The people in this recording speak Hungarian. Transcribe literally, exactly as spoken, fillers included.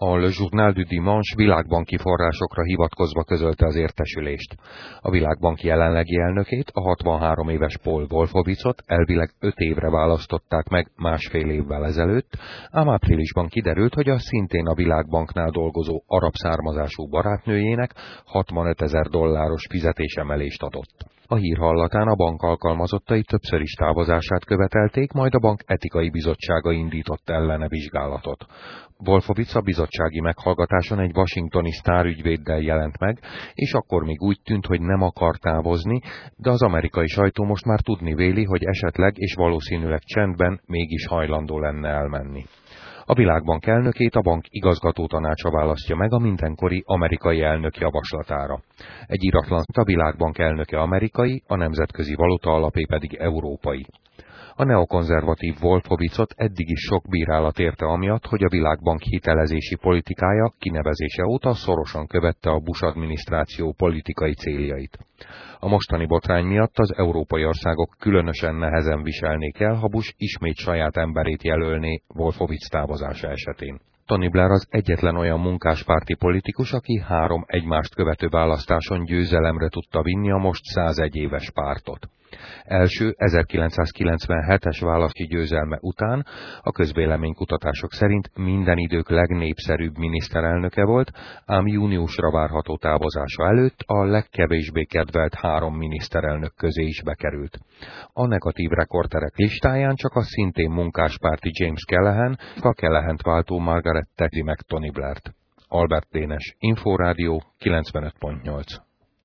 A Le Journal du Dimanche világbanki forrásokra hivatkozva közölte az értesülést. A világbank jelenlegi elnökét, a hatvanhárom éves Paul Wolfowitzot elvileg öt évre választották meg másfél évvel ezelőtt, ám áprilisban kiderült, hogy a szintén a világbanknál dolgozó arab származású barátnőjének hatvanötezer dolláros fizetésemelést adott. A hír hallatán a bank alkalmazottai többször is távozását követelték, majd a bank etikai bizottsága indított ellene vizsgálatot. Wolfowitz a bizottsági meghallgatáson egy washingtoni sztárügyvéddel jelent meg, és akkor még úgy tűnt, hogy nem akar távozni, de az amerikai sajtó most már tudni véli, hogy esetleg és valószínűleg csendben mégis hajlandó lenne elmenni. A Világbank elnökét a bank igazgatótanácsa választja meg a mindenkori amerikai elnök javaslatára. Egy iratlan a Világbank elnöke amerikai, a Nemzetközi Valuta Alapé pedig európai. A neokonzervatív Wolfowitzot eddig is sok bírálat érte amiatt, hogy a Világbank hitelezési politikája kinevezése óta szorosan követte a Bush adminisztráció politikai céljait. A mostani botrány miatt az európai országok különösen nehezen viselnék el, ha Bush ismét saját emberét jelölné Wolfowitz távozása esetén. Tony Blair az egyetlen olyan munkáspárti politikus, aki három egymást követő választáson győzelemre tudta vinni a most százegy éves pártot. Első ezerkilencszázkilencvenhetes választási győzelme után a közvéleménykutatások szerint minden idők legnépszerűbb miniszterelnöke volt, ám júniusra várható távozása előtt a legkevésbé kedvelt három miniszterelnök közé is bekerült. A negatív rekorderek listáján csak a szintén munkáspárti James Callaghan, a Callaghan-t váltó Margaret Thatcher meg Tony Blair-t. Albert Dénes, Inforádió kilencvenöt pont nyolc.